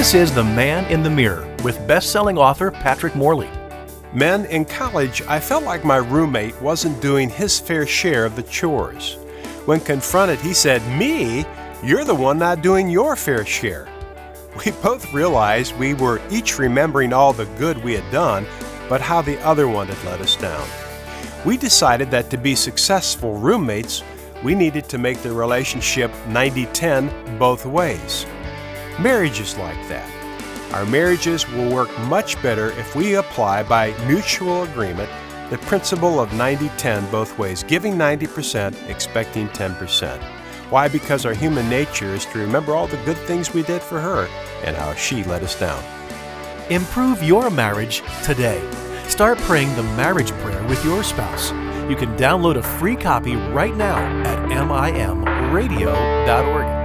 This is The Man in the Mirror with best-selling author Patrick Morley. Men, in college, I felt like my roommate wasn't doing his fair share of the chores. When confronted, he said, "Me? You're the one not doing your fair share." We both realized we were each remembering all the good we had done, but how the other one had let us down. We decided that to be successful roommates, we needed to make the relationship 90-10 both ways. Marriage is like that. Our marriages will work much better if we apply by mutual agreement the principle of 90-10 both ways, giving 90%, expecting 10%. Why? Because our human nature is to remember all the good things we did for her and how she let us down. Improve your marriage today. Start praying the marriage prayer with your spouse. You can download a free copy right now at mimradio.org.